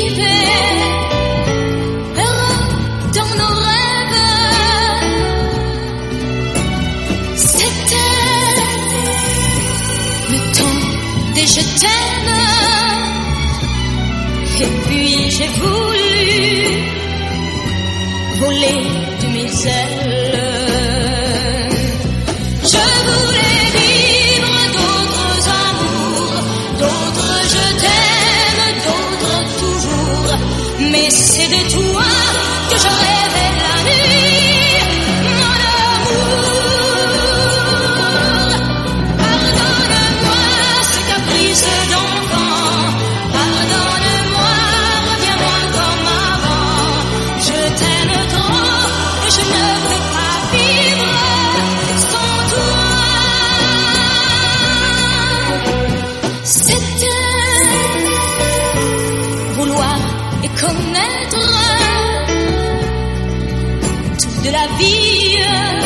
vivait heureux dans nos rêves. C'était le temps des je t'aime. Et puis j'ai voulu voler de mes ailes. Je voulais vivre d'autres amours, d'autres je t'aime, d'autres toujours. Mais c'est de toi que je rêvais la nuit, mon amour. Pardonne-moi ces caprices d'enfant, pardonne-moi, reviens-moi comme avant. Je t'aime trop et je ne peux pas vivre sans toi. C'était vouloir et connaître toute de la vie.